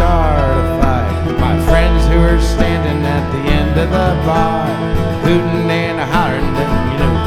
start a fight. My friends who are standing at the end of the bar, hooting and hollering, letting you know